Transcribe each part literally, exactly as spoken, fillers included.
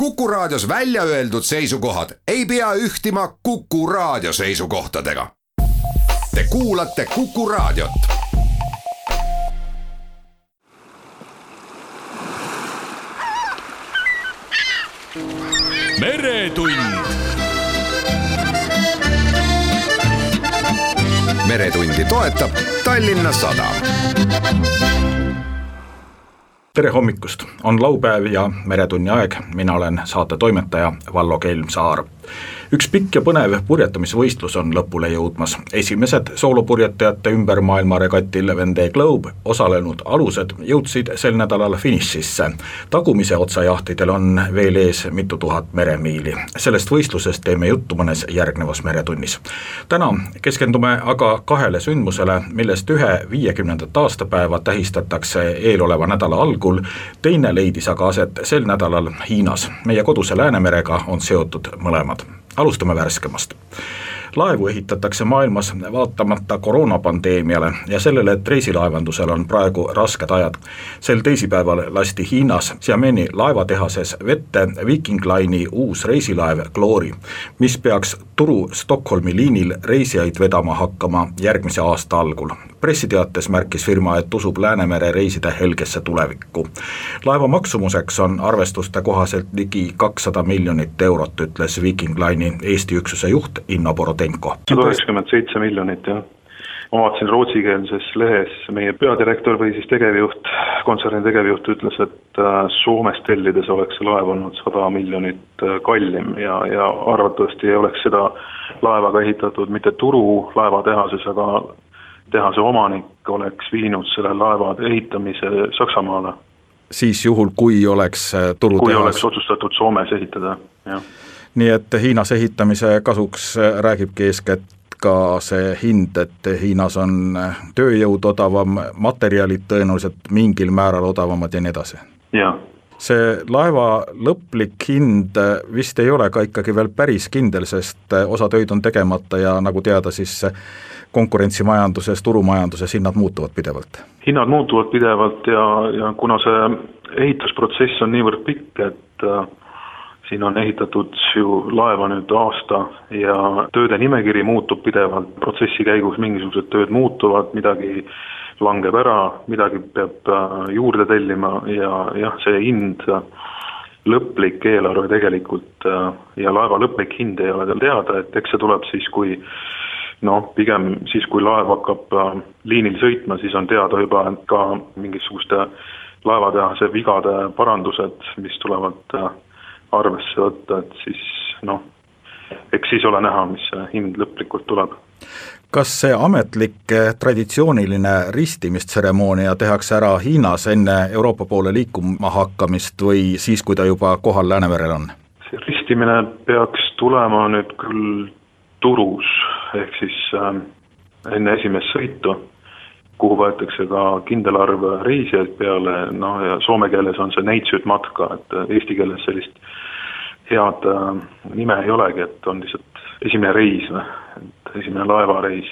Kuku Raadios välja öeldud seisukohad ei pea ühtima Kuku Raadio seisukohtadega. Te kuulate Kuku Raadiot. Meretund. Meretundi toetab Tallinna Sadam. Tere hommikust, on laupäev ja Meretunni aeg. Mina olen saate toimetaja Vallo Kelmsaar. Üks pikk ja põnev purjetamisvõistlus on lõpule jõudmas. Esimesed soolopurjetajate ümber maailma regatil Vendée Globe osalenud alused jõudsid sel nädalal finišisse. Tagumise otsajahtidel on veel ees mitu tuhat meremiili. Sellest võistlusest teeme juttu mõnes järgnevas Meretunnis. Täna keskendume aga kahele sündmusele, millest ühe viiekümnendat aastapäeva tähistatakse eeloleva nädala algul, teine leidis aga aset sel nädalal Hiinas. Meie koduse Läänemerega on seotud mõlemad. Alustame värskemast. Laevu ehitatakse maailmas vaatamata koroonapandeemiale ja sellele, et reisilaevandusel on praegu rasked ajad. Sel teisipäeval lasti Hiinas Xiameni laevatehases vette Viking Line'i uus reisilaev Glory, mis peaks Turu Stockholmi liinil reisijaid vedama hakkama järgmise aasta algul. Pressiteates märkis firma, et usub Läänemere reiside helgesse tulevikku. Laeva maksumuseks on arvestuste kohaselt ligi kakssada miljonit eurot, ütles Viking Line'i Eesti üksuse juht Inno Borodenko. sada üheksakümmend seitse miljonit, jah. Ma vaatasin rootsikeelses lehes, meie peadirektor või siis tegevjuht, kontserni tegevjuht ütles, et Soomes tellides oleks see laev olnud sada miljonit kallim ja, ja arvatavasti ei oleks seda laevaga ehitatud mitte Turu laevatehases, aga tehase omanik oleks viinud selle laeva ehitamise Saksamaale. Siis juhul, kui oleks Turu kui tehas... oleks otsustatud Soomes ehitada, jah. Nii et Hiinas ehitamise kasuks räägibki eeskätt ka see hind, et Hiinas on tööjõud odavam, materjalid tõenäoliselt mingil määral odavamad ja nii edasi. Jah. See laeva lõplik hind vist ei ole ka ikkagi veel päris kindel, sest osa töid on tegemata ja nagu teada, siis konkurentsimajanduses, turumajanduses hinnad muutuvad pidevalt. Hinnad muutuvad pidevalt ja, ja kuna see ehitusprotsess on niivõrd pikk, et äh, siin on ehitatud ju laeva nüüd aasta ja tööde nimekiri muutub pidevalt. Protsessi käigus mingisugused tööd muutuvad, midagi langeb ära, midagi peab juurde tellima ja jah, see hind, lõplik eelarve tegelikult ja laeva lõplik hind ei ole teada, et eks see tuleb siis, kui noh, pigem siis, kui laev hakkab liinil sõitma, siis on teada juba ka mingisuguste laevatehase vigade parandused, mis tulevad arvesse võtta, et siis noh, eks siis ole näha, mis see hind lõplikult tuleb. Kas see ametlik traditsiooniline ristimistseremoonia tehakse ära Hiinas enne Euroopa poole liikuma hakkamist või siis, kui ta juba kohal Läänemerel on? See ristimine peaks tulema nüüd küll Turus, ehk siis äh, enne esimest sõitu, kuhu võetakse ka kindel arv reisijaid peale, no ja soome keeles on see neitsyt matka, et eesti keeles sellist head äh, nime ei olegi, et on lihtsalt esimene reis, et esimene laevareis.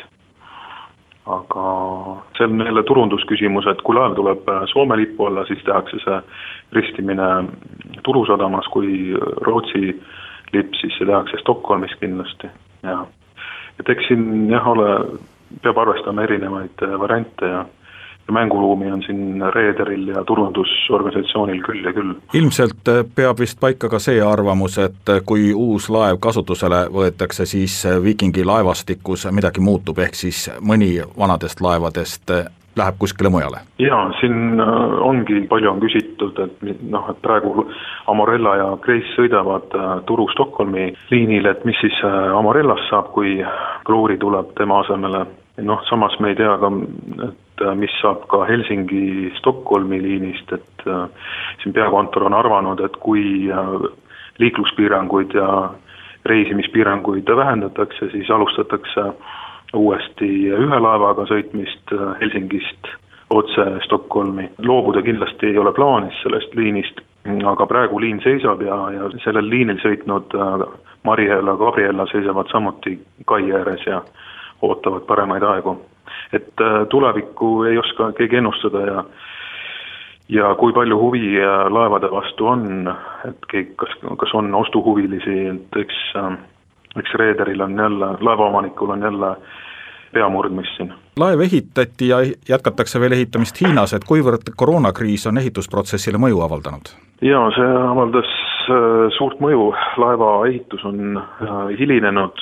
Aga see on jälle turundusküsimus, et kui laev tuleb Soome lipu alla, siis tehakse see ristimine Turu sadamas, kui Rootsi lipp, siis see tehakse Stockholmis kindlasti. Ja. Et eks siin jah, ole, peab arvestama erinevaid variante ja, ja mänguruumi on siin reederil ja turundusorganisatsioonil küll ja küll. Ilmselt peab vist paika ka see arvamus, et kui uus laev kasutusele võetakse, siis Vikingi laevastikus midagi muutub, ehk siis mõni vanadest laevadest läheb kuskile mujale. Jaa, siin ongi palju on küsitud, et, noh, et praegu Amorella ja Grace sõidavad Turu Stockholmi liinil, et mis siis Amorellas saab, kui Glory tuleb tema asemele. Noh, samas me ei tea ka, et mis saab ka Helsingi Stockholmi liinist, et siin peakontor on arvanud, et kui liikluspiiranguid ja reisimispiiranguid vähendatakse, siis alustatakse uuesti ühe laevaga sõitmist Helsingist otse Stockholmi. Loobuda kindlasti ei ole plaanis sellest liinist, aga praegu liin seisab ja, ja sellel liinil sõitnud Mariela, Gabriela seisavad samuti kai ääres ja ootavad paremaid aegu. Et tulevikku ei oska keegi ennustada ja ja kui palju huvi laevade vastu on, et kas, kas on ostuhuvilisi, et eks, eks reederil on jälle, laevaomanikul on jälle peamurdmist siin. Laev ehitati ja jätkatakse veel ehitamist Hiinas, et kuivõrd koroonakriis on ehitusprotsessile mõju avaldanud? Jaa, see avaldas suurt mõju. Laeva ehitus on hilinenud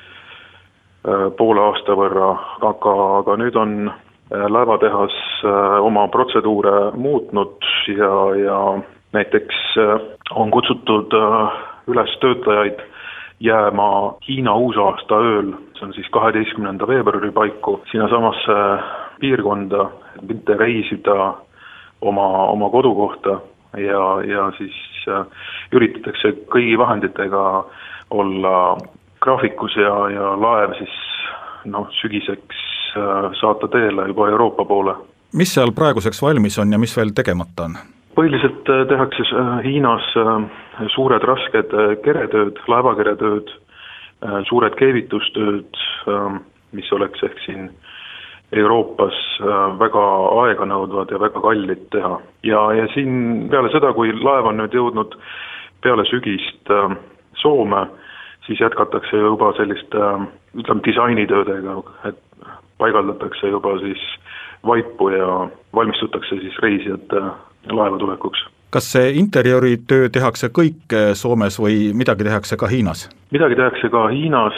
poole aasta võrra, aga, aga nüüd on laevatehas oma protseduure muutnud ja, ja näiteks on kutsutud üles töötajaid jääma Hiina uusaasta ööl, see on siis kaheteistkümnenda veebruari paiku, sinna samasse piirkonda, mitte reisida oma, oma kodukohta ja, ja siis üritatakse kõigi vahenditega olla graafikus ja, ja laev siis noh, sügiseks saata teele juba Euroopa poole. Mis seal praeguseks valmis on ja mis veel tegemata on? Põhiliselt tehakse Hiinas suured rasked keretööd, laevakeretööd, suured keevitustööd, mis oleks ehk siin Euroopas väga aeganõudvad ja väga kallid teha. Ja, ja siin peale seda, kui laev on nüüd jõudnud peale sügist Soome, siis jätkatakse juba sellist, ütleme, disainitöödega, et paigaldatakse juba siis vaipu ja valmistutakse siis reisijate laeva tulekuks. Kas see interioritöö tehakse kõik Soomes või midagi tehakse ka Hiinas? Midagi tehakse ka Hiinas,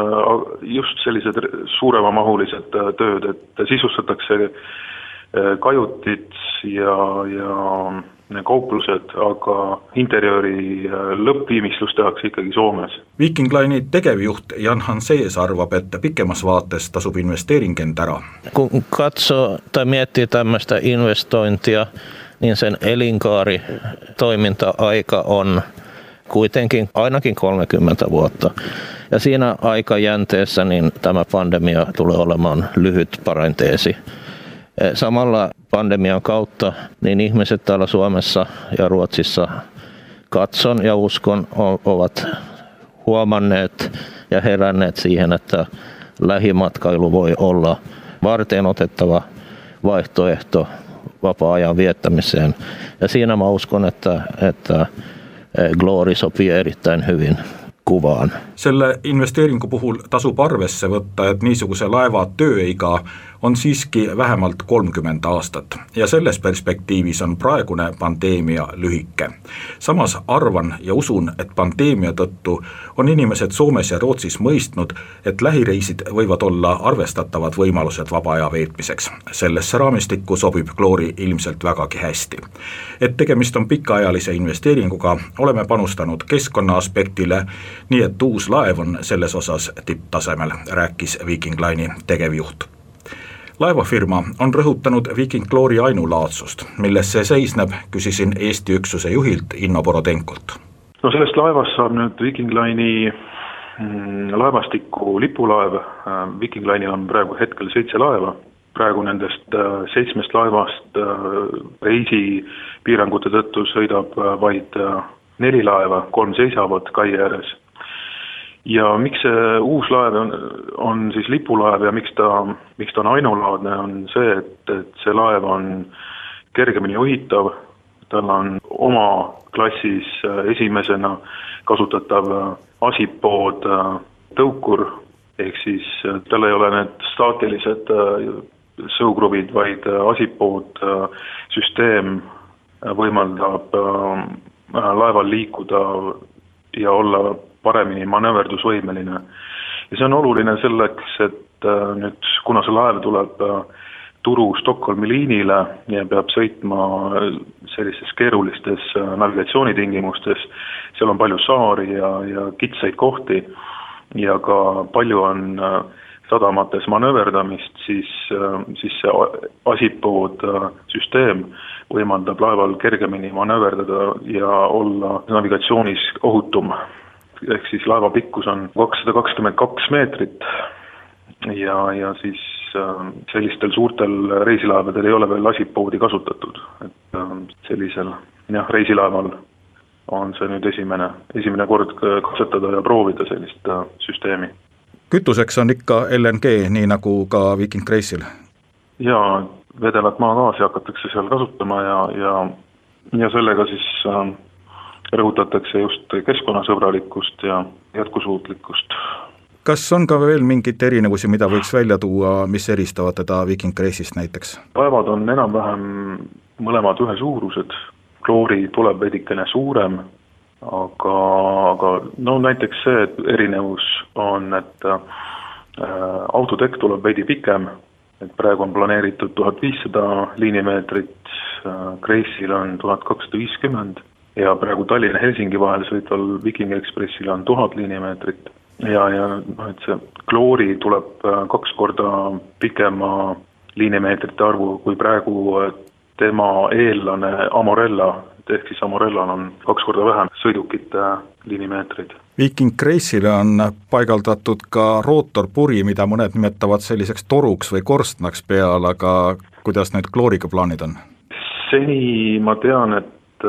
just sellised suuremamahulised tööd, et sisustatakse kajutid ja, ja kauplused, aga interiori lõppviimistlus tehakse ikkagi Soomes. Viking Line'i tegevjuht Jan Hansees arvab, et pikemas vaates tasub investeering end ära. Kun katsoo tai miettii tämmöistä investointia, niin sen elinkaari toiminta-aika on kuitenkin ainakin kolmekymmentä vuotta. Ja siinä aikajänteessä niin tämä pandemia tulee olemaan lyhyt parenteesi. Samalla pandemian kautta niin ihmiset täällä Suomessa ja Ruotsissa katson ja uskon ovat huomanneet ja heränneet siihen, että lähimatkailu voi olla varten otettava vaihtoehto vapaa-ajan viettämiseen. Ja siinä mä uskon, että, että Glory sopii erittäin hyvin kuvaan. Selle investeeringu puhul tasub arvesse võtta, et niisuguse laeva tööiga on siiski vähemalt kolmkümmend aastat ja selles perspektiivis on praegune pandeemia lühike. Samas arvan ja usun, et pandeemia tõttu on inimesed Soomes ja Rootsis mõistnud, et lähireisid võivad olla arvestatavad võimalused vaba aja veetmiseks. Sellesse raamistikku sobib Glory ilmselt vägagi hästi. Et tegemist on pikaajalise investeeringuga, oleme panustanud keskkonna aspektile, nii et uus laev on selles osas tipptasemel, rääkis Viking Line'i tegevjuht. Laevafirma on rõhutanud Viking Glory ainulaadsust, milles see seisneb, küsisin Eesti üksuse juhilt Inno Borodenkult. No sellest laevast saab nüüd Viking Line'i laevastiku lipulaev. Viking Line'il on praegu hetkel seitse laeva. Praegu nendest seitsmest laevast reisipiirangute tõttu sõidab vaid neli laeva, kolm seisavad kai ääres. Ja miks see uus laev on, on siis lipulaev ja miks ta, miks ta on ainulaadne, on see, et, et see laev on kergemini juhitav, tal on oma klassis esimesena kasutatav asipood tõukur, ehk siis tal ei ole need staatilised sõukruvid, vaid asipood süsteem võimaldab laeval liikuda ja olla paremini manööverdusvõimeline. Ja see on oluline selleks, et nüüd, kuna see laev tuleb Turu Stockholmi liinile ja peab sõitma sellistes keerulistes navigatsioonitingimustes, seal on palju saari ja, ja kitsaid kohti ja ka palju on sadamates manööverdamist, siis, siis see asipood süsteem võimaldab laeval kergemini manööverdada ja olla navigatsioonis ohutum. Ehk siis laeva pikkus on kakssada kakskümmend kaks meetrit ja, ja siis sellistel suurtel reisilaevadel ei ole veel asipoodi kasutatud. Et sellisel jah, reisilaeval on see nüüd esimene, esimene kord katsetada ja proovida sellist süsteemi. Kütuseks on ikka L N G, nii nagu ka Viking Grace'il? Jaa, vedelat maagaasi hakatakse seal kasutama ja, ja, ja sellega siis äh, rõhutatakse just keskkonnasõbralikkust ja jätkusuutlikkust. Kas on ka veel mingit erinevusi, mida võiks välja tuua, mis eristavad teda Viking Grace'ist näiteks? Laevad on enam-vähem mõlemad ühesuurused, kloori tuleb veidikene suurem, aga, aga no näiteks see et erinevus on, et äh, autotekk tuleb veidi pikem, et praegu on planeeritud tuhat viissada liinimeetrit, äh, Grace'il on tuhat kakssada viiskümmend ja praegu Tallinna-Helsingi vahel sõitval Viking Expressil on tuhat liinimeetrit. Ja, ja no, et see kloori tuleb kaks korda pikema liinimeetrite arvu kui praegu tema eellane Amorella, ehk siis Amorellal on kaks korda vähem sõidukite liinimeetreid. Viking Grace'ile on paigaldatud ka rootorpuri, mida mõned nimetavad selliseks toruks või korstnaks peal, aga kuidas nüüd klooriga plaanid on? Seni ma tean, et,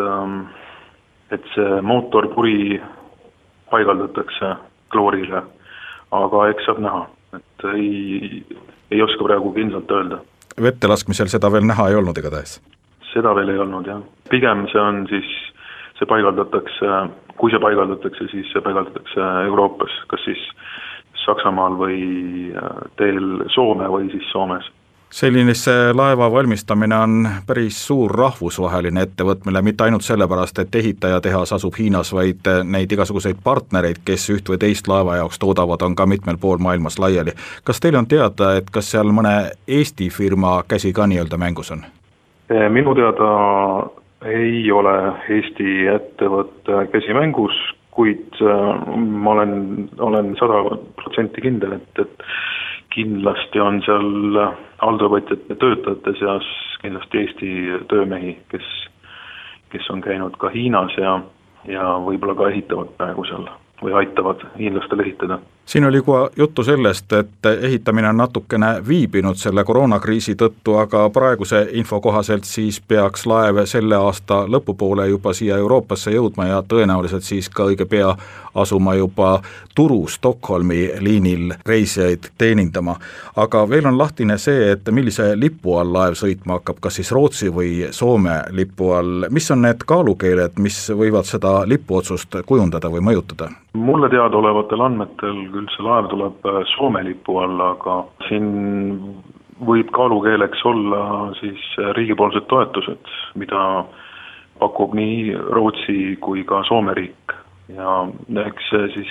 et see mootorpuri paigaldatakse kloorile, aga eks saab näha, et ei, ei oska praegu kindlalt öelda. Vette laskmisel seda veel näha ei olnud igatahes? Seda veel ei olnud, jah. Pigem see on siis, see paigaldatakse, kui see paigaldatakse, siis see paigaldatakse Euroopas, kas siis Saksamaal või teel Soome või siis Soomes. Sellise laeva valmistamine on päris suur rahvusvaheline ettevõtmine, mitte ainult sellepärast, et ehitajatehas asub Hiinas, vaid neid igasuguseid partnereid, kes üht või teist laeva jaoks toodavad, on ka mitmel pool maailmas laiali. Kas teil on teada, et kas seal mõne Eesti firma käsi ka nii-öelda mängus on? Minu teada ei ole Eesti ettevõtte käsi mängus, kuid ma olen, olen sada protsenti kindel, et, et kindlasti on seal alltöövõtjate töötajate seas kindlasti Eesti töömehi, kes, kes on käinud ka Hiinas ja, ja võib-olla ka ehitavad praegu seal või aitavad hiinlastel ehitada. Siin oli ka juttu sellest, et ehitamine on natukene viibinud selle koroonakriisi tõttu, aga praeguse info kohaselt siis peaks laev selle aasta lõpupoole juba siia Euroopasse jõudma ja tõenäoliselt siis ka õige pea asuma juba Turu Stockholmi liinil reisijaid teenindama. Aga veel on lahtine see, et millise lipu all laev sõitma hakkab, kas siis Rootsi või Soome lipu all. Mis on need kaalukeeled, mis võivad seda lipuotsust kujundada või mõjutada? Mulle teada olevatel andmetel küll see laev tuleb Soome lipu alla, aga siin võib kaalukeeleks olla siis riigipoolsed toetused, mida pakub nii Rootsi kui ka Soome riik. Ja eks siis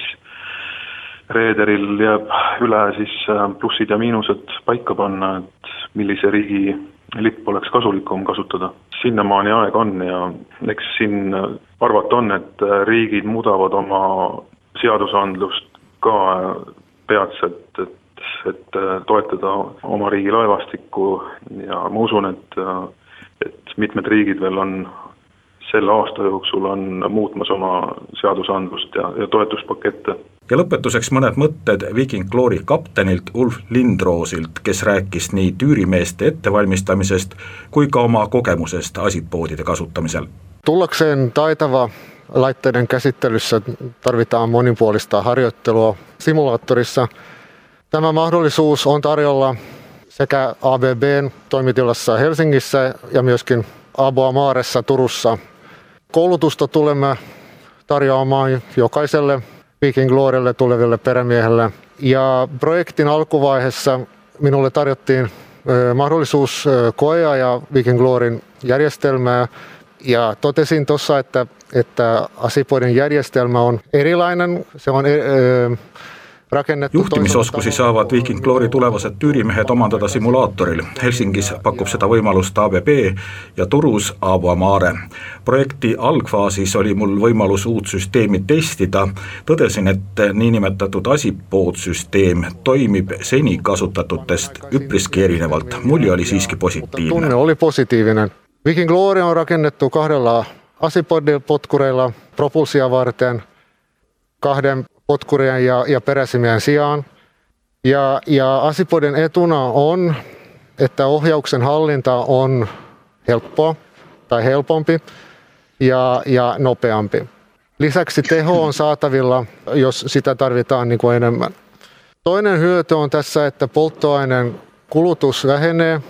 reederil jääb üle siis plussid ja miinused paika panna, et millise riigi lipp oleks kasulikum kasutada. Sinnamaani aeg on ja eks siin arvata on, et riigid muudavad oma seadusandlust ka peatselt, et, et toetada oma riigi laevastikku ja ma usun, et, et mitmed riigid veel on selle aasta jooksul on muutmas oma seadusandlust ja, ja toetuspakette. Ja lõpetuseks mõned mõtted Viking Glory kaptenilt Ulf Lindroosilt, kes rääkis nii tüürimeeste ettevalmistamisest kui ka oma kogemusest asipoodide kasutamisel. Tullakseen taitava laitteiden käsittelyssä tarvitaan monipuolista harjoittelua simulaattorissa. Tämä mahdollisuus on tarjolla sekä A B B:n toimitilassa Helsingissä ja myöskin Abo Amaressa Turussa. Koulutusta tulemme tarjoamaan jokaiselle Viking Glorylle tuleville perämiehelle. Ja projektin alkuvaiheessa minulle tarjottiin mahdollisuus koea ja Viking Gloryn järjestelmää. Ja totesin tuossa, että, että asipoidin järjestelmä on erilainen. Se on ö, rakennettu. Juhtimisoskusi saavat Viking Glory tulevased tüürimehed omandada simulaatoril. Helsingis pakub seda võimalust A B B ja Turus Abo Amare. Projekti algfaasis oli mul võimalus uut süsteemi testida. Tõdesin, et niinimetatud asipoodsüsteem toimib seni kasutatutest üpriski erinevalt. Mulje oli siiski positiivne. Tunne oli positiivinen. Viking Glory on rakennettu kahdella asipodipotkureilla propulsia varten, kahden potkurien ja, ja peräsimien sijaan. Ja, ja asipodin etuna on, että ohjauksen hallinta on helppoa tai helpompi ja, ja nopeampi. Lisäksi teho on saatavilla, jos sitä tarvitaan niin kuin enemmän. Toinen hyöty on tässä, että polttoaineen kulutus vähenee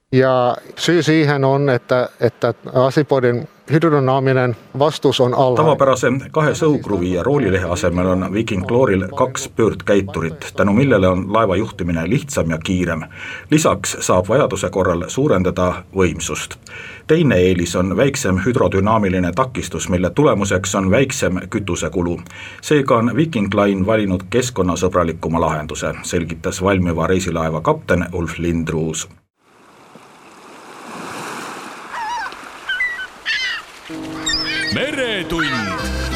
Ja syy siihen on, että, että Asipodin hydrodynaaminen vastus on alhainen. Tavapäräisen kahe sõukruvi ja roolilehe asemel on Viking Glorial kaks pöördkäiturit, tänu millele on laeva juhtimine lihtsam ja kiirem. Lisaks saab vajaduse korral suurendada võimsust. Teine eelis on väiksem hüdrodünaamiline takistus, mille tulemuseks on väiksem kütusekulu. Seega on Viking Line valinud keskkonnasõbralikuma lahenduse, selgitas valmiva reisilaeva kapten Ulf Lindruus. Meretund.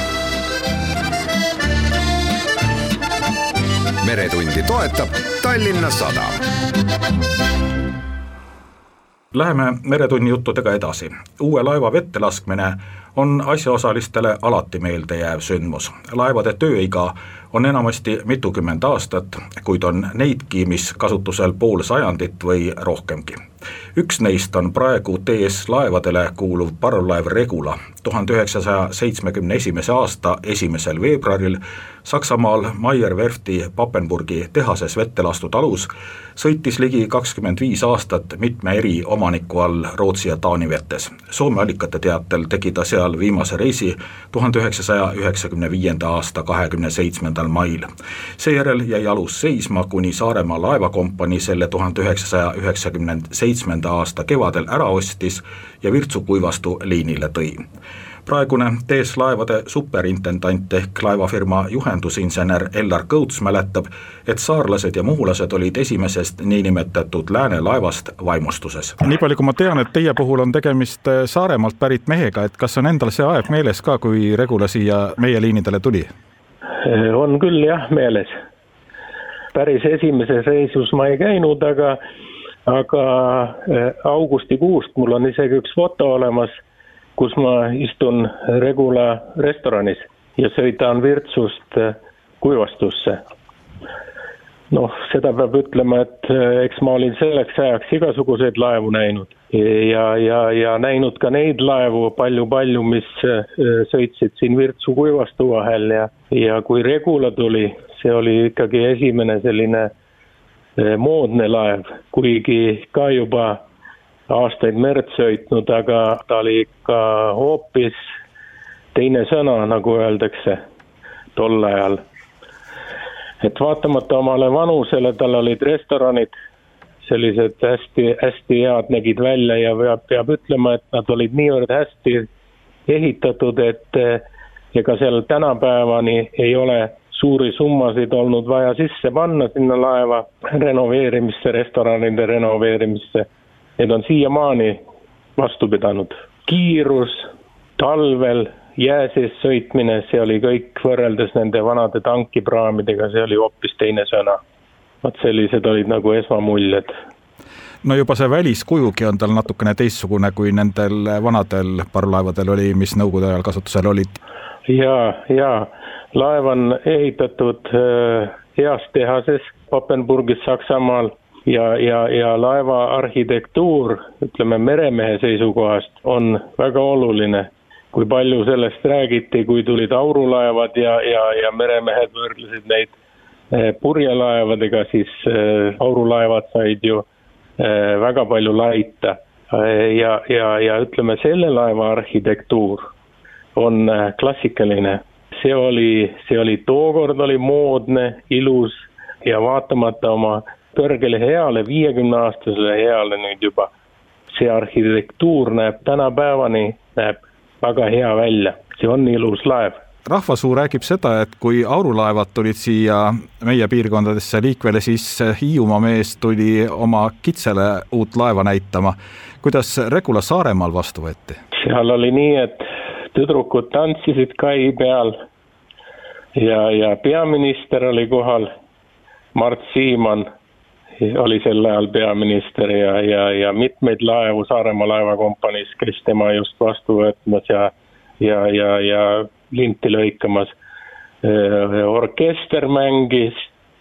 Meretundi toetab Tallinna Sadam. Läheme Meretunni juttudega edasi. Uue laeva vette laskmine on asjaosalistele alati meelde jääv sündmus. Laevade tööiga on enamasti mitukümmend aastat, kuid on neidki, mis kasutusel pool sajandit või rohkemgi. Üks neist on praegu T S laevadele kuuluv parvlaev Regula. tuhande üheksasaja seitsmekümne esimese aasta esimesel veebruaril Saksamaal Meyer Werfti Papenburgi tehases vette lastud alus sõitis ligi kakskümmend viis aastat mitme eri omaniku all Rootsi ja Taani vetes. Soome allikate teatel tegi ta seal viimase reisi tuhande üheksasaja üheksakümne viienda aasta kahekümne seitsmendal mail. Seejärel jäi alus seisma, kuni Saaremaa laevakompanii selle tuhande üheksasaja üheksakümne seitsmenda aasta kevadel ära ostis ja Virtsu kuivastu liinile tõi. Praegune T S laevade superintendant ehk laevafirma juhendusinsener Ellar Kõuts mäletab, et saarlased ja muhulased olid esimesest niinimetatud lääne laevast vaimustuses. Nii palju kui ma tean, et teie puhul on tegemist Saaremaalt pärit mehega, et kas on endal see aeg meeles ka, kui Regula siia meie liinidele tuli? On küll jah meeles. Päris esimeses reisus ma ei käinud, aga, aga augustikuust mul on isegi üks foto olemas, kus ma istun Regula restoranis ja sõidan Virtsust kuivastusse. Noh, seda peab ütlema, et eks ma olin selleks ajaks igasuguseid laevu näinud ja, ja, ja näinud ka neid laevu palju-palju, mis sõitsid siin Virtsu kuivastu vahel ja, ja kui Regula tuli, see oli ikkagi esimene selline moodne laev, kuigi ka juba aastaid merd sõitnud, aga ta oli ikka hoopis teine sõna, nagu öeldakse tol ajal. Et vaatamata omale vanusele, tal olid restoranid, sellised hästi, hästi head nägid välja ja peab, peab ütlema, et nad olid niivõrd hästi ehitatud, et ega seal tänapäevani ei ole suuri summasid olnud vaja sisse panna sinna laeva renoveerimisse, restoranide renoveerimisse. Need on siiamaani vastu pidanud. Kiirus, talvel, jääses sõitmine, see oli kõik võrreldes nende vanade tankipraamidega, see oli hoopis teine sõna. Vaat sellised olid nagu esmamuljed. No juba see väliskujugi on tal natukene teistsugune, kui nendel vanadel parvlaevadel oli, mis nõukogude ajal kasutusel olid. Ja, ja laev on ehitatud heas tehases Papenburgis Saksamaal. Ja, ja, ja laeva arhitektuur, ütleme meremehe seisukohast, on väga oluline. Kui palju sellest räägiti, kui tulid aurulaevad ja, ja, ja meremehed võrdlesid neid purjelaevadega, siis aurulaevad said ju väga palju laita. Ja, ja, ja ütleme, selle laeva arhitektuur on klassikaline. See oli, see oli tookord oli moodne, ilus ja vaatamata oma kõrgele heale, viiekümne aastasele heale nüüd juba. See arhitektuur näeb tänapäevani näeb väga hea välja. See on ilus laev. Rahvasuu räägib seda, et kui aurulaevad tulid siia meie piirkondadesse liikvele, siis Hiiumaa mees tuli oma kitsele uut laeva näitama. Kuidas Regula Saaremaal vastu võeti? Seal oli nii, et tüdrukud tantsisid kai peal ja, ja peaminister oli kohal, Mart Siimann oli sel ajal peaminister ja, ja, ja mitmeid laevu Saaremaa laevakompaniis, kes tema just vastu võtmas ja, ja, ja, ja linti lõikamas. Orkester mängis,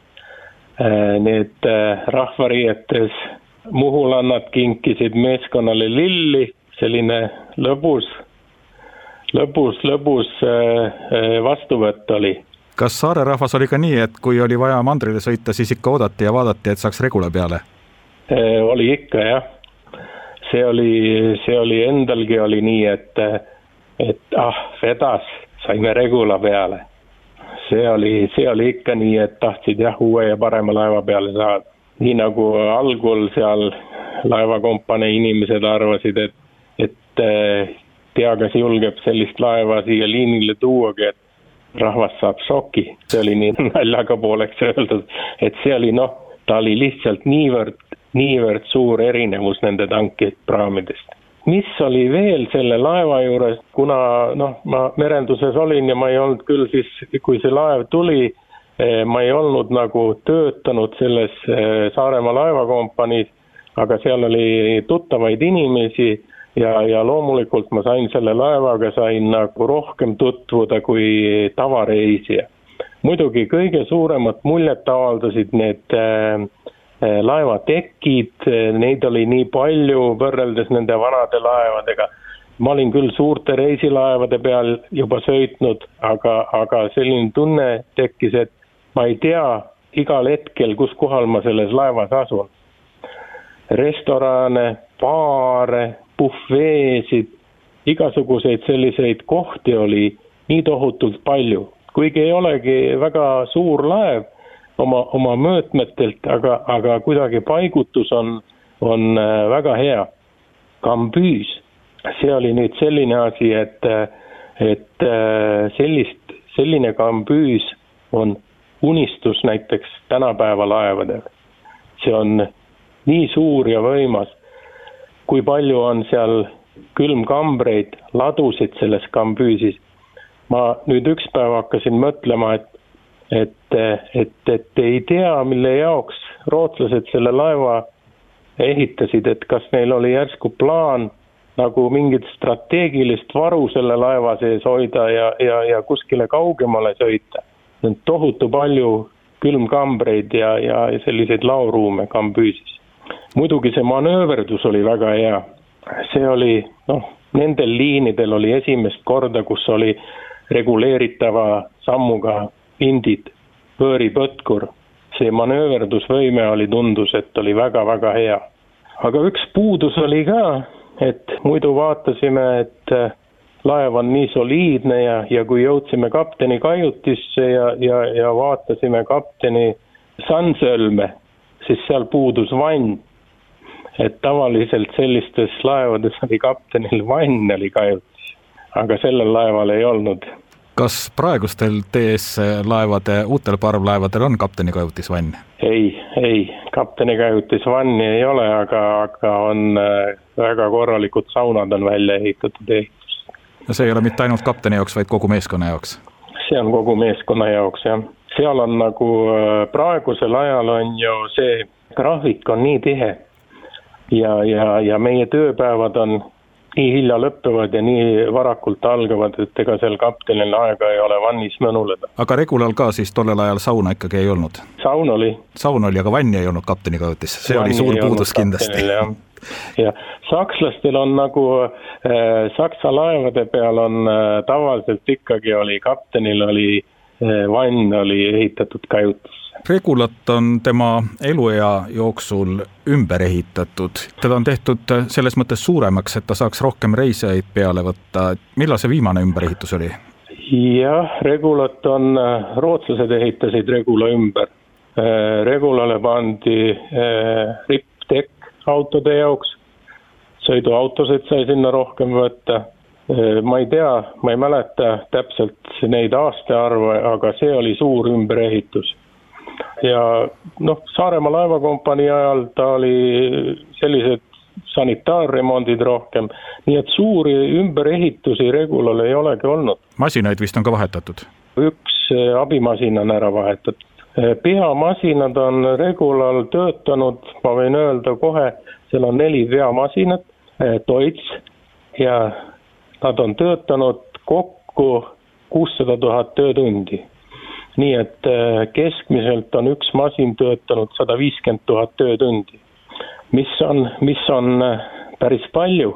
need rahvarietes muhulannad kinkisid meeskonnale lilli, selline lõbus, lõbus, lõbus vastuvõtt oli. Kas saare rahvas oli ka nii, et kui oli vaja mandrile sõita, siis ikka oodati ja vaadati, et saaks Regula peale? Oli ikka, jah. see oli, see oli endalgi oli nii, et, et ah, vedas, saime Regula peale. See oli, see oli ikka nii, et tahtsid jah, uue ja parema laeva peale saada. Nii nagu algul seal laevakompanii inimesed arvasid, et, et tea, kas julgeb sellist laeva siia liinile tuuagi, et rahvas saab šoki. See oli nii naljaga pooleks öeldud, et see oli noh, ta oli lihtsalt niivõrd, niivõrd suur erinevus nende tankid praamidest. Mis oli veel selle laeva juures, kuna noh, ma merenduses olin ja ma ei olnud küll siis, kui see laev tuli, ma ei olnud nagu töötanud selles Saaremaa laevakompaniis, aga seal oli tuttavaid inimesi ja, ja loomulikult ma sain selle laevaga sain nagu rohkem tutvuda kui tavareisija. Muidugi kõige suuremat muljet avaldasid need äh, laevatekid, neid oli nii palju võrreldes nende vanade laevadega. Ma olin küll suurte reisilaevade peal juba sõitnud, aga, aga selline tunne tekkis, et ma ei tea igal hetkel, kus kohal ma selles laevas asun. Restorane, baare, buffeesid, igasuguseid selliseid kohti oli nii tohutult palju. Kuigi ei olegi väga suur laev oma, oma mõõtmetelt, aga, aga kuidagi paigutus on, on väga hea. Kambüüs, see oli nüüd selline asi, et, et sellist, selline kambüüs on unistus näiteks tänapäeva laevadel. See on nii suur ja võimas, kui palju on seal külmkambreid, ladusid selles kambüüsis. Ma nüüd üks päev hakkasin mõtlema, et, et, et, et ei tea, mille jaoks rootslased selle laeva ehitasid, et kas neil oli järsku plaan nagu mingit strateegilist varu selle laeva sees hoida ja, ja, ja kuskile kaugemale sõita. Tohutu palju külmkambreid ja, ja selliseid laoruume kambüüsis. Muidugi see manööverdus oli väga hea. See oli, noh, nendel liinidel oli esimest korda, kus oli reguleeritava sammuga indid, võõripõtkur. See manööverdusvõime oli tundus, et oli väga-väga hea. Aga üks puudus oli ka, et muidu vaatasime, et laev on nii soliidne ja, ja kui jõudsime kapteni kajutisse ja, ja, ja vaatasime kapteni sandsõlme, siis seal puudus vann. Et tavaliselt sellistes laevades oli kaptenil vann oli kajutis, aga sellel laeval ei olnud. Kas praegustel T S laevade, uutel parvlaevadel on kapteni kajutis vann? Ei, ei, kapteni kajutis vanni ei ole, aga, aga on väga korralikud saunad on välja ehitatud ehitus. Ja see ei ole mitte ainult kapteni jaoks, vaid kogu meeskonna jaoks? See on kogu meeskonna jaoks, jah. Seal on nagu praegusel ajal on ju see graafik on nii tihe ja, ja, ja meie tööpäevad on nii hilja lõppevad ja nii varakult algavad, et ega seal kaptenil aega ei ole vannis mõnuleda. Aga Regulal ka siis tollel ajal sauna ikkagi ei olnud? Saun oli. Saun oli, aga vanni ei olnud kapteni kajutis. See vanni oli suur puudus kindlasti. Ja. ja sakslastel on nagu äh, Saksa laevade peal on äh, tavaliselt ikkagi oli kaptenil oli äh, vann oli ehitatud kajutis. Regulat on tema eluea jooksul ümber ehitatud. Teda on tehtud selles mõttes suuremaks, et ta saaks rohkem reisijaid peale võtta. Millal see viimane ümberehitus oli? Jah, Regulat on, rootslased ehitasid Regula ümber. Regulale pandi ripptekk autode jaoks. Sõiduautosid sai sinna rohkem võtta. Ma ei tea, ma ei mäleta täpselt neid aastaarve, aga see oli suur ümberehitus. Ja noh, Saaremaa laevakompanii ajal ta oli sellised sanitaarremondid rohkem, nii et suuri ümberehitusi Regulal ei olegi olnud. Masinaid vist on ka vahetatud? Üks abimasin on ära vahetatud. Peamasinad on Regulal töötanud, ma võin öelda kohe, seal on neli peamasinat, Deutz, ja nad on töötanud kokku kuussada tuhat töötundi. Nii et keskmiselt on üks masin töötanud sada viiskümmend tuhat töötundi, mis on, mis on päris palju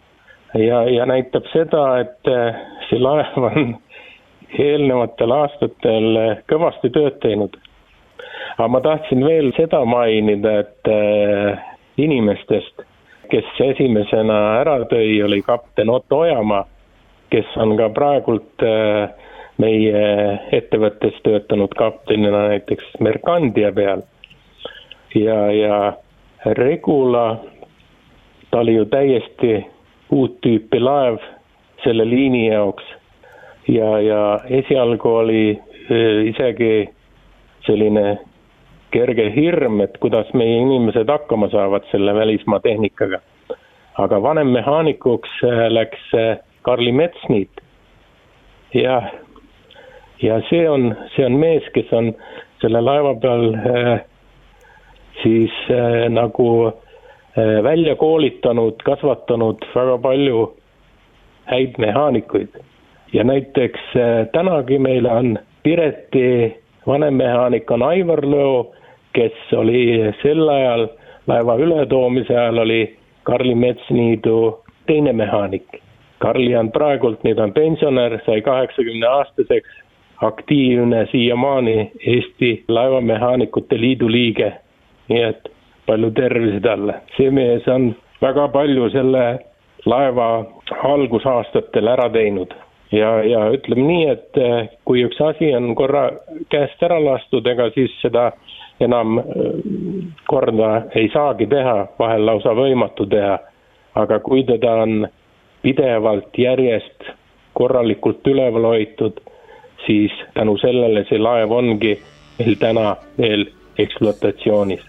ja, ja näitab seda, et see laev on eelnevatel aastatel kõvasti tööd teinud. Aga ma tahtsin veel seda mainida, et inimestest, kes esimesena ära tõi, oli kapten Otto Ojamaa, kes on ka praegult meie ettevõttes töötanud kaptenina näiteks Mercandia peal. Ja, ja Regula, ta oli ju täiesti uut tüüpi laev selle liini jaoks. Ja, ja esialgu oli isegi selline kerge hirm, et kuidas meie inimesed hakkama saavad selle välismaa tehnikaga. Aga vanem mehaanikuks läks Karli Metsniit. Ja, ja see on, see on mees, kes on selle laeva peal äh, siis äh, nagu äh, välja koolitanud, kasvatanud väga palju häid mehaanikuid. Ja näiteks äh, tänagi meil on Pireti vanem mehaanik on Aivar Lõo, kes oli sel ajal, laeva ületoomise ajal oli Karli Metsniidu teine mehaanik. Karli on praegult, nüüd on pensionär, sai kaheksakümne aastaseks, aktiivne siiamaani Eesti laevamehaanikute liidu liige. Nii et palju tervisi talle. See mees on väga palju selle laeva algusaastatel ära teinud. Ja, ja ütleme nii, et kui üks asi on korra käest ära lastud, ega siis seda enam korda ei saagi teha, vahel lausa võimatu teha. Aga kui teda on pidevalt järjest korralikult üleval hoitud, siis tänu sellele see laev ongi meil täna veel ekspluatatsioonis.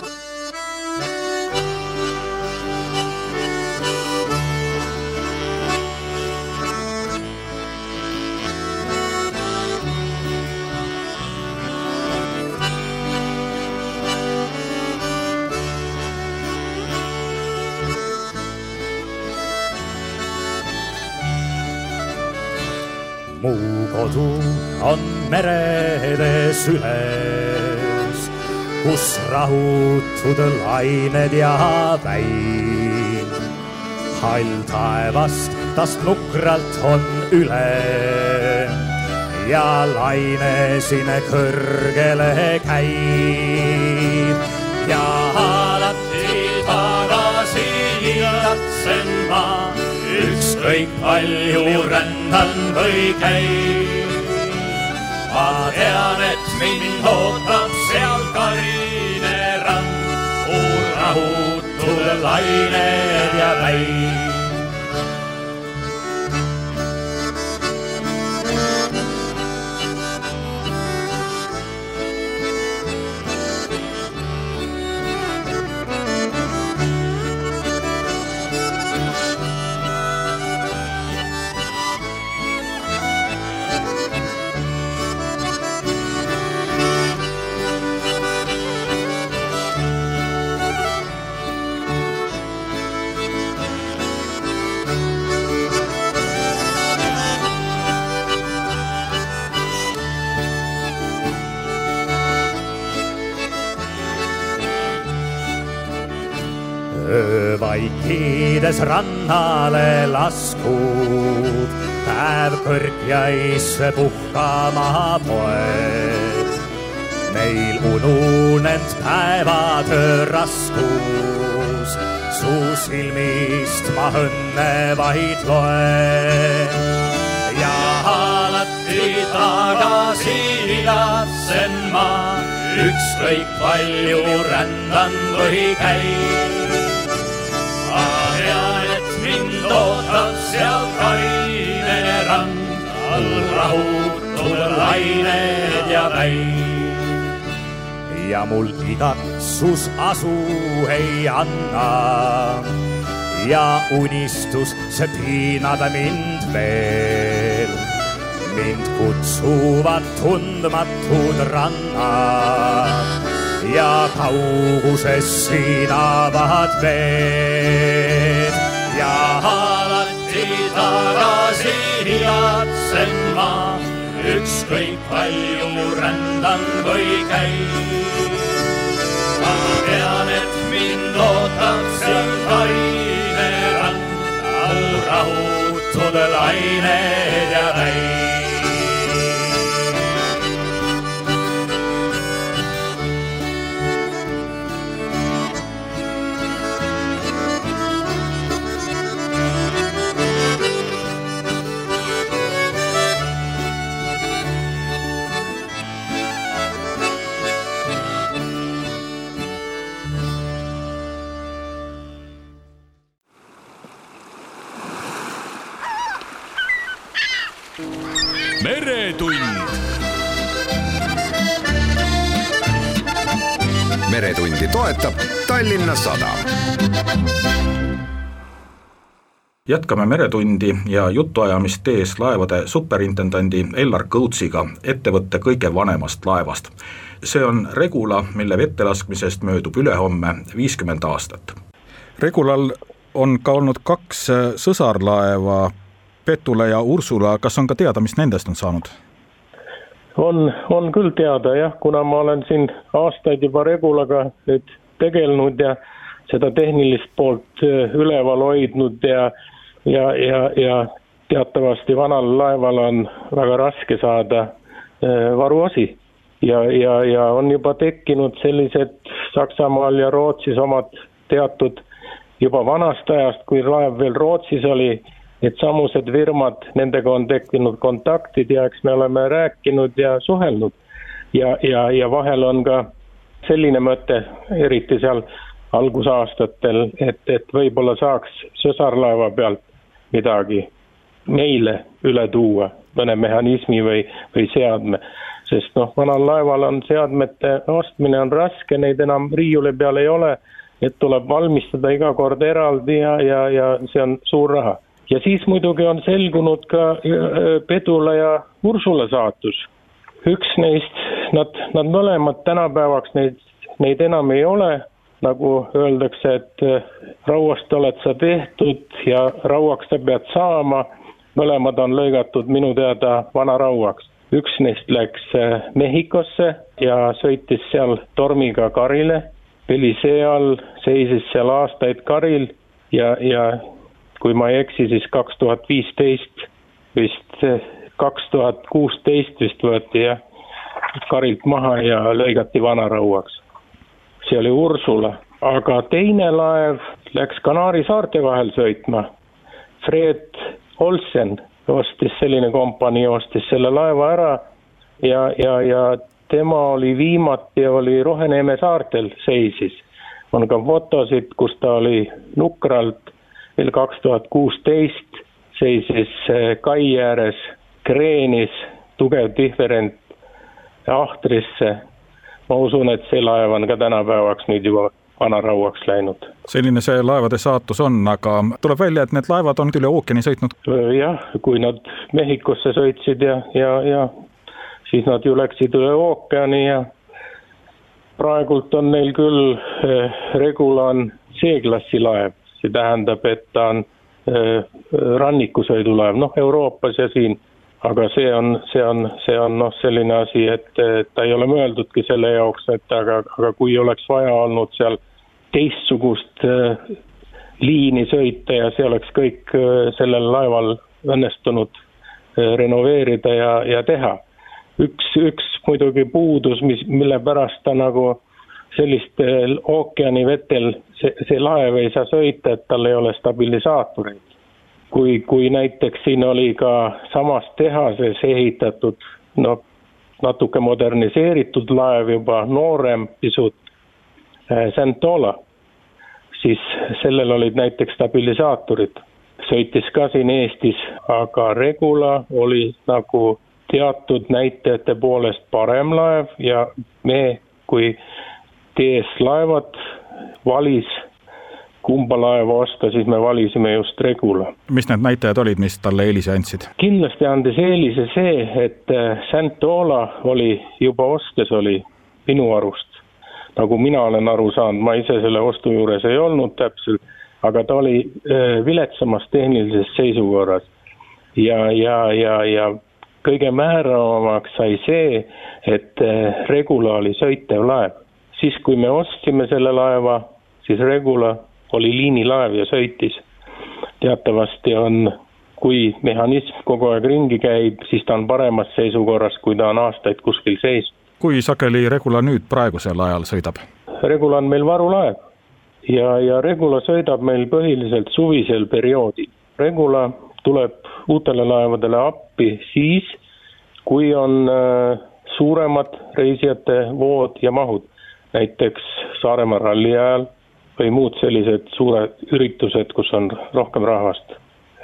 Mu kodu on merede süles, kus rahutud lained ja väin. Hall taevast tast nukralt on üle ja laine sinne kõrgele käib. Ja alati tagasi igatsen ma, ükskõik palju rändan või käib. Ma tean, et mind ootab seal kaine rand, kuul rahutud lained ja väin. Vaikides rannale laskud, päev kõrgjaisse puhkama poeb. Meil ununend päevatöö raskus, su silmist ma õnne vaid loen. Ja alati tagasi igatsen ma, ükskõik palju rändan või käin. Ootab seal kaine rand, all rahutud lained ja väin. Ja mul igatsus asu ei anna ja unistus see piinada mind veel. Mind kutsuvad tundmatud rannad ja kauguses sinavad veed. Ja alati tagasi igatsen ma, ükskõik palju rändan või käin. Ma tean, et mind ootab seal kaine rand, all rahutud lained ja väin. meretund. Meretundi toetab Tallinna Sadam. Jätkame Meretundi ja jutuajamist tees laevade superintendandi Ellar Kõutsiga ettevõtte kõige vanemast laevast. See on Regula, mille vettelaskmisest möödub ülehomme viiskümmend aastat. Regulal on ka olnud kaks sõsarlaeva, Petula ja Ursula. Kas on ka teada, mis nendest on saanud? On, on küll teada, jah, kuna ma olen siin aastaid juba Regulaga nüüd tegelenud ja seda tehnilist poolt üleval hoidnud ja, ja, ja, ja teatavasti vanal laeval on väga raske saada varuosi. Ja, ja, ja on juba tekkinud sellised Saksamaal ja Rootsis omad teatud juba vanast ajast, kui laev veel Rootsis oli, et samused firmad, nendega on tekkinud kontaktid ja eks me oleme rääkinud ja suhelnud. Ja, ja, ja vahel on ka selline mõte, eriti seal algusaastatel, et, et võib-olla saaks sõsarlaeva pealt midagi meile üle tuua, mõne mehhanismi või, või seadme. Sest noh, vanal laeval on seadmete ostmine on raske, neid enam riiuli peal ei ole, et tuleb valmistada iga kord eraldi ja, ja, ja see on suur raha. Ja siis muidugi on selgunud ka Petula ja Ursula saatus. Üks neist, nad, nad mõlemad tänapäevaks neid, neid enam ei ole, nagu öeldakse, et rauast oled sa tehtud ja rauaks sa pead saama. Mõlemad on lõigatud minu teada vana rauaks. Üks neist läks Mehhikosse ja sõitis seal tormiga karile. Pelisee all seisis seal aastaid karil ja, ja kui ma ei eksi, siis kaks tuhat viisteist vist, kaks tuhat kuusteist vist võeti ja karilt maha ja lõigati vanarauaks. See oli Ursula. Aga teine laev läks Kanaari saarte vahel sõitma. Fred Olsen ostis, selline kompanii ostis selle laeva ära ja, ja, ja tema oli viimati oli Roheneeme saartel seisis. On ka fotosid, kus ta oli nukralt veel kaks tuhat kuusteist seisis kai ääres kreenis, tugev diferent ahtrisse. Ma usun, et see laev on ka tänapäevaks nüüd juba vanarauaks läinud. Selline see laevade saatus on, aga tuleb välja, et need laevad on üle ookeani sõitnud. Jah, kui nad Mehhikosse sõitsid ja, ja, ja siis nad ju läksid üle ookeani ja praegult on neil küll Regula on C-klassi laev. See tähendab, et ta on rannikusõidulaev, noh Euroopas ja siin, aga see on, see on, see on noh, selline asi, et ta ei ole mõeldudki selle jaoks, et aga, aga kui oleks vaja olnud seal teistsugust liini sõita ja see oleks kõik sellel laeval õnnestunud renoveerida ja, ja teha. Üks, üks muidugi puudus, mis, mille pärast ta nagu sellistel ookeani vetel see, see laev ei saa sõita, et tal ei ole stabilisaatoreid. Kui, kui näiteks siin oli ka samas tehases ehitatud no, natuke moderniseeritud laev juba noorem pisut Santola, siis sellel olid näiteks stabilisaatorid. Sõitis ka siin Eestis, aga Regula oli nagu teatud näitajate poolest parem laev ja me, kui T S laevad valis, kumba laeva osta, siis me valisime just Regula. Mis need näitajad olid, mis talle eelise andsid? Kindlasti andis eelise see, et Santola oli juba ostes oli minu arust. Nagu mina olen aru saanud, ma ise selle ostu juures ei olnud täpselt, aga ta oli viletsamas tehnilises seisukorras. Ja, ja, ja, ja kõige määravamaks sai see, et Regula oli sõitev laev. Siis kui me ostsime selle laeva, siis Regula oli liinilaev ja sõitis. Teatavasti on, kui mehhanism kogu aeg ringi käib, siis ta on paremas seisukorras, kui ta on aastaid kuskil seis. Kui sageli Regula nüüd praegusel ajal sõidab? Regula on meil varulaev ja, ja Regula sõidab meil põhiliselt suvisel perioodil. Regula tuleb uutele laevadele appi siis, kui on äh, suuremad reisijate vood ja mahud. Näiteks Saaremaa ralli ajal või muud sellised suured üritused, kus on rohkem rahvast.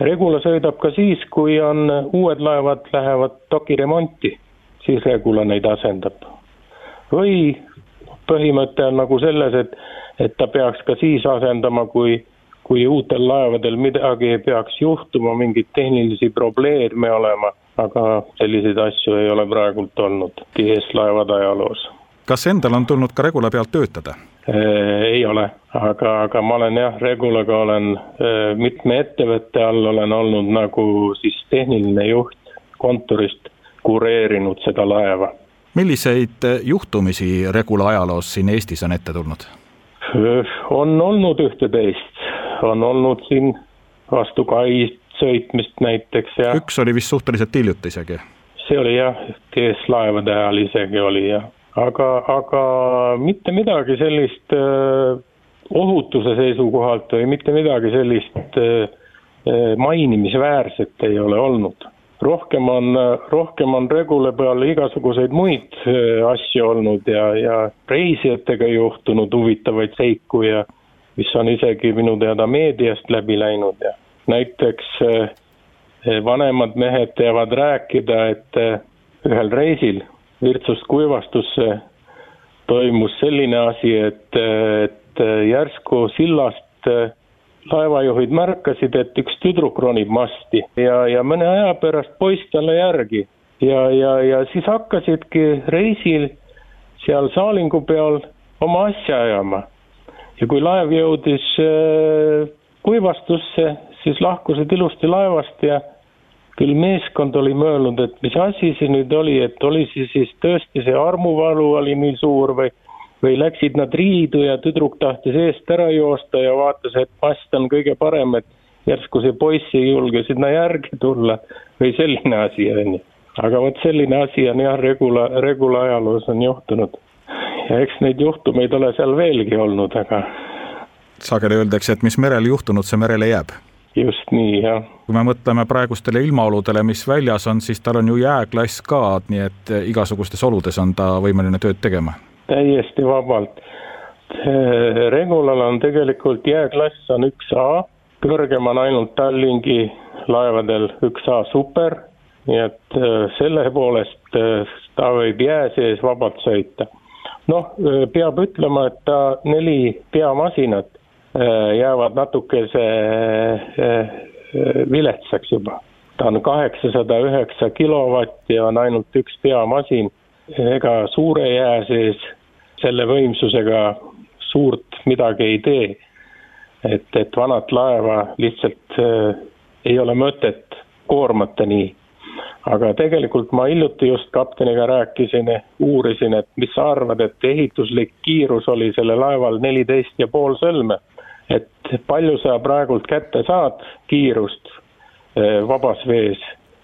Regula sõidab ka siis, kui on uued laevad lähevad dokiremonti, siis Regula neid asendab. Või põhimõte on nagu selles, et, et ta peaks ka siis asendama, kui, kui uutel laevadel midagi peaks juhtuma, mingid tehnilisi probleeme olema, aga selliseid asju ei ole praegult olnud T S-laevade ajaloos. Kas endal on tulnud ka Regula pealt töötada? Ei ole, aga, aga ma olen jah, Regulaga olen mitme ettevõtte all olen olnud nagu siis tehniline juht kontorist kureerinud seda laeva. Milliseid juhtumisi Regula ajaloos siin Eestis on ette tulnud? On olnud ühte teist, on olnud siin vastu kai sõitmist näiteks. Ja üks oli vist suhteliselt hiljuti isegi. See oli jah, T S-laevade ajal isegi oli jah. Aga, aga mitte midagi sellist äh, ohutuse seisukohalt või mitte midagi sellist äh, mainimisväärset ei ole olnud. Rohkem on, rohkem on Regula peal igasuguseid muid äh, asju olnud ja, ja reisijatega juhtunud huvitavaid seiku ja mis on isegi minu teada meediast läbi läinud. Ja näiteks äh, vanemad mehed teavad rääkida, et äh, ühel reisil Virtsust kuivastusse toimus selline asi, et, et järsku sillast laevajuhid märkasid, et üks tüdruk ronib masti ja, ja mõne aja pärast poiss talle järgi. Ja, ja, ja siis hakkasidki reisil seal saalingu peal oma asja ajama. Ja kui laev jõudis kuivastusse, siis lahkusid ilusti laevast ja küll meeskond oli mõelnud, et mis asi see nüüd oli, et oli siis tõesti see armuvalu oli nii suur või, või läksid nad riidu ja tüdruk tahtis eest ära joosta ja vaatas, et mast on kõige parem, et järsku see poissi ei julge sinna järgi tulla või selline asi on. Aga võt selline asi on jah, Regula, Regula ajaloos on juhtunud. Ja eks neid juhtumeid ole seal veelgi olnud, aga... Sageli öeldakse, et mis merel juhtunud, see merele jääb. Just nii, jah. Kui me mõtleme praegustele ilmaoludele, mis väljas on, siis tal on ju jääklass ka, nii et igasugustes oludes on ta võimeline tööd tegema. Täiesti vabalt. Regulal on tegelikult jääklass on üks A, kõrgem on ainult Tallingi laevadel üks A super, nii et selle poolest ta võib jää sees vabalt sõita. Noh, peab ütlema, et ta neli peamasinat jäävad natukese viletsaks juba. Ta on kaheksasada üheksa kilovatti ja on ainult üks peamasin. Ega suure jää sees selle võimsusega suurt midagi ei tee. Et, et vanat laeva lihtsalt äh, ei ole mõtet koormata nii. Aga tegelikult ma hiljuti just kapteniga rääkisin, uurisin, et mis sa arvad, et ehituslik kiirus oli selle laeval neliteist ja pool sõlme. Et palju sa praegult kätte saad kiirust vabas vees.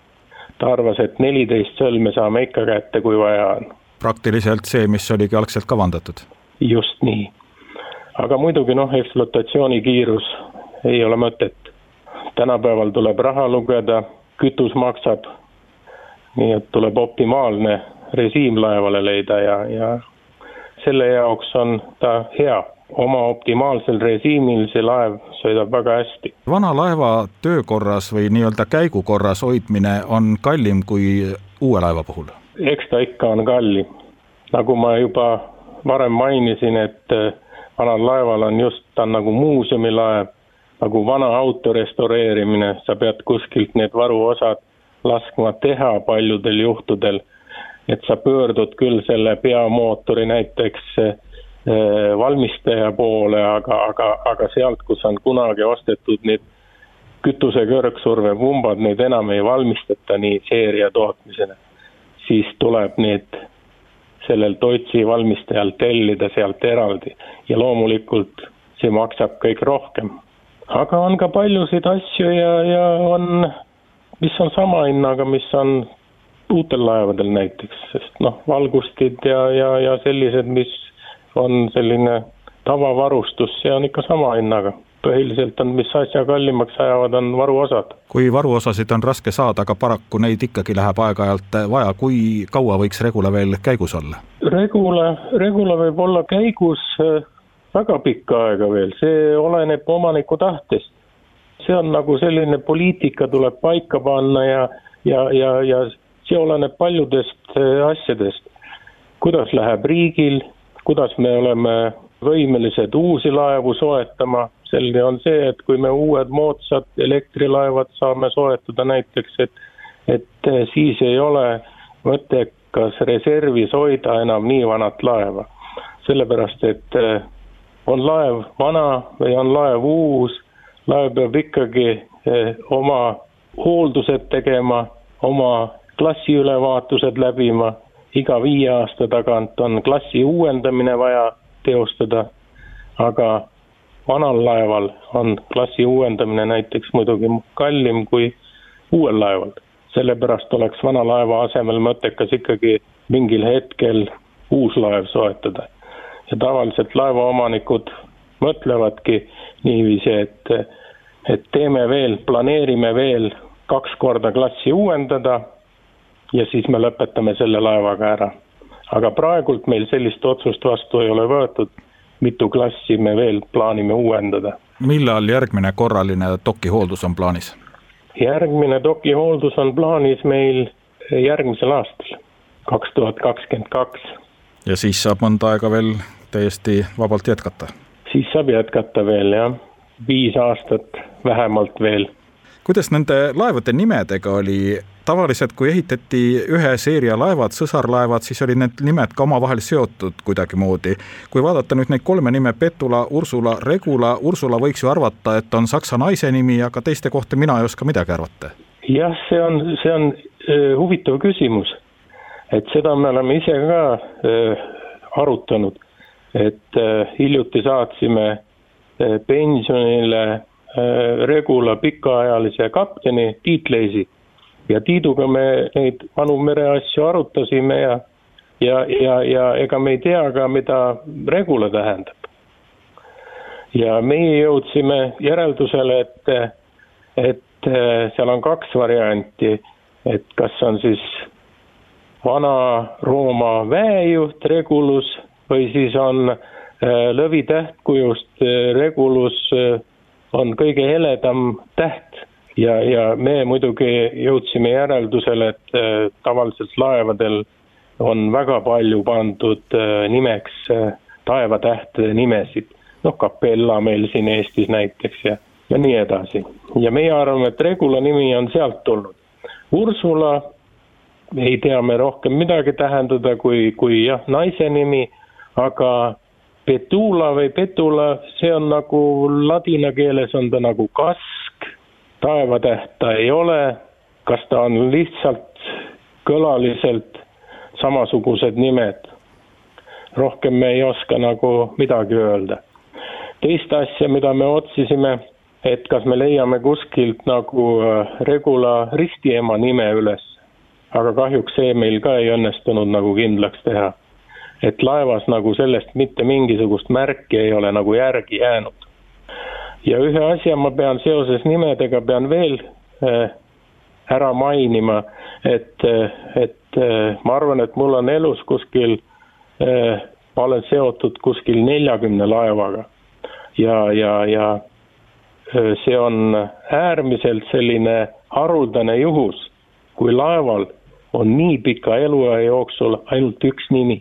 Ta arvas, et neliteist sõlme saame ikka kätte, kui vaja on. Praktiliselt see, mis oligi algselt kavandatud. Just nii. Aga muidugi noh, ekspluatatsiooni kiirus ei ole mõtet. Tänapäeval tuleb raha lugeda, kütus maksab, nii et tuleb optimaalne režiim laevale leida ja, ja selle jaoks on ta hea. Oma optimaalsel režiimil see laev sõidab väga hästi. Vana laeva töökorras või nii-öelda käigukorras hoidmine on kallim kui uue laeva puhul? Eks ta ikka on kallim. Nagu ma juba varem mainisin, et vanal laeval on just ta nagu muuseumilaev, nagu vana auto restaureerimine, sa pead kuskilt need varuosad laskma teha paljudel juhtudel, et sa pöördud küll selle peamootori näiteks valmistaja poole, aga, aga, aga sealt, kus on kunagi ostetud need kütuse kõrgsurvepumbad, neid enam ei valmistata nii seeria tootmisena. Siis tuleb need sellel Tootsi valmistajal tellida sealt eraldi ja loomulikult see maksab kõik rohkem. Aga on ka paljusid asju ja, ja on, mis on sama hinnaga, mis on uutel laevadel näiteks, sest noh, valgustid ja, ja, ja sellised, mis on selline tavavarustus, see on ikka sama hinnaga. Põhiliselt on, mis asja kallimaks ajavad, on varuosad. Kui varuosasid on raske saada, aga paraku neid ikkagi läheb aeg-ajalt vaja, kui kaua võiks Regula veel käigus olla? Regula, Regula võib olla käigus väga pikka aega veel, see oleneb omaniku tahtest. see on nagu selline poliitika tuleb paika panna ja, ja, ja, ja see oleneb paljudest asjadest. Kuidas läheb riigil, kuidas me oleme võimelised uusi laevu soetama. Selge on see, et kui me uued moodsad elektrilaevad saame soetada näiteks, et, et siis ei ole mõttekas reservis hoida enam nii vanat laeva. Sellepärast, et on laev vana või on laev uus, laev peab ikkagi oma hooldused tegema, oma klassiülevaatused läbima, iga viie aasta tagant on klassi uuendamine vaja teostada, aga vanal laeval on klassi uuendamine näiteks muidugi kallim kui uuel laeval. Sellepärast oleks vana laeva asemel mõttekas ikkagi mingil hetkel uus laev soetada. Ja tavaliselt laevaomanikud mõtlevadki niiviisi, et, et teeme veel, planeerime veel kaks korda klassi uuendada ja siis me lõpetame selle laevaga ära. Aga praegult meil sellist otsust vastu ei ole võetud, mitu klassi me veel plaanime uuendada. Millal järgmine korraline dokihooldus on plaanis? Järgmine dokihooldus on plaanis meil järgmisel aastal, kaks tuhat kakskümmend kaks. Ja siis saab mõnda aega veel täiesti vabalt jätkata? Siis saab jätkata veel, jah. Viis aastat vähemalt veel. Kuidas nende laevade nimedega oli? Tavaliselt, kui ehitati ühe seeria laevad, sõsarlaevad, siis oli need nimed ka omavahel seotud kuidagi moodi. Kui vaadata nüüd neid kolme nime, Petula, Ursula, Regula, Ursula võiks ju arvata, et on saksa naise nimi, aga teiste kohta mina ei oska midagi arvata. Jah, see on, see on äh, huvitav küsimus. Et seda me oleme ise ka äh, arutanud, et äh, hiljuti saatsime äh, pensionile äh, Regula pikaajalise kapteni Tiit Leisi. Ja Tiiduga me neid vanu mereasju arutasime ja, ja, ja, ja ega me ei tea ka, mida Regula tähendab. Ja meie jõudsime järeldusele, et, et seal on kaks varianti, et kas on siis vana Rooma väejuht Regulus või siis on lõvi tähtkujust Regulus on kõige heledam täht. Ja, ja me muidugi jõudsime järeldusele, et äh, tavaliselt laevadel on väga palju pandud äh, nimeks äh, taevatähtede nimesid. Noh, Capella meil siin Eestis näiteks ja, ja nii edasi. Ja meie arvame, et Regula nimi on sealt tulnud. Ursula ei tea me rohkem midagi tähendada kui, kui jah, naise nimi, aga Petula või Petula, see on nagu ladina keeles on ta nagu kask. Taevatähta ei ole, kas ta on lihtsalt kõlaliselt samasugused nimed. Rohkem me ei oska nagu midagi öelda. Teist asja, mida me otsisime, et kas me leiame kuskilt nagu Regula ristiema nime üles. Aga kahjuks see meil ka ei õnnestunud nagu kindlaks teha. Et laevas nagu sellest mitte mingisugust märki ei ole nagu järgi jäänud. Ja ühe asja ma pean seoses nimedega pean veel äh, ära mainima, et, et äh, ma arvan, et mul on elus kuskil, äh, ma olen seotud kuskil neljakümne laevaga. Ja, ja, ja äh, see on äärmiselt selline haruldane juhus, kui laeval on nii pika eluaja jooksul ainult üks nimi.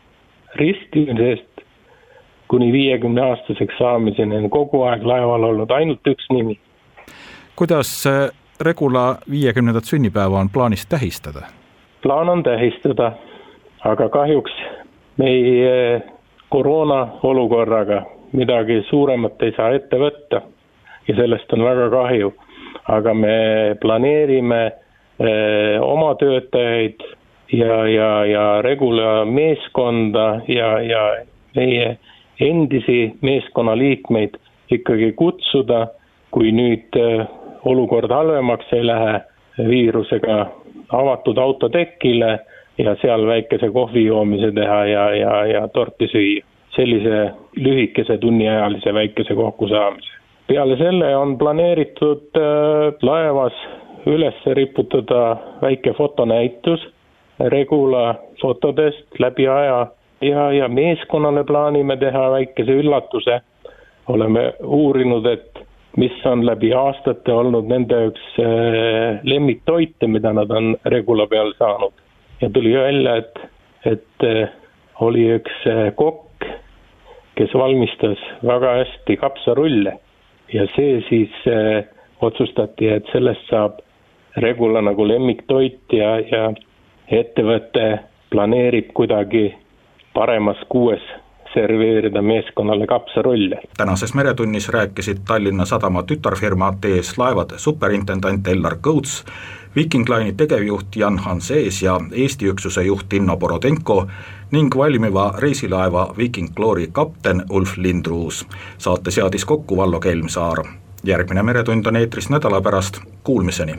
Ristimisest kuni viiekümne aastaseks saamiseni on kogu aeg laeval olnud ainult üks nimi. Kuidas Regula viiekümnendat sünnipäeva on plaanis tähistada? Plaan on tähistada, aga kahjuks me ei koroona olukorraga midagi suuremat ei saa ette võtta ja sellest on väga kahju. Aga me planeerime eh, oma töötajaid ja, ja, ja Regula meeskonda ja, ja meie endisi meeskonnaliikmeid ikkagi kutsuda, kui nüüd olukord halvemaks ei lähe viirusega avatud autotekile ja seal väikese kohvi joomise teha ja, ja, ja torti süüa. Sellise lühikese tunniajalise väikese kokkusaamise. Peale selle on planeeritud äh, laevas üles riputada väike fotonäitus Regula fotodest läbi aja. Ja, ja meeskonnale plaanime teha väikese üllatuse. Oleme uurinud, et mis on läbi aastate olnud nende üks lemmiktoite, mida nad on Regula peal saanud. Ja tuli välja, et, et oli üks kokk, kes valmistas väga hästi kapsarulle ja see siis otsustati, et sellest saab Regula nagu lemmiktoit ja, ja ettevõte planeerib kuidagi paremas kuues serveerida meeskonnale kapsarulle. Tänases Meretunnis rääkisid Tallinna Sadama tütarfirma T S Laevad superintendant Ellar Kõuts, Viking Line'i tegevjuht Jan Hansees ja Eesti üksuse juht Tinno Borodenko ning valmiva reisilaeva Viking Glory kapten Ulf Lindruus. Saate seadis kokku Vallo Kelmsaar. Järgmine Meretund on eetris nädala pärast. Kuulmiseni!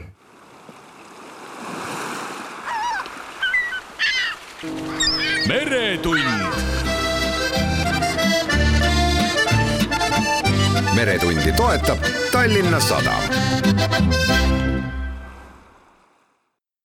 Meretund. Meretundi toetab Tallinna Sadam.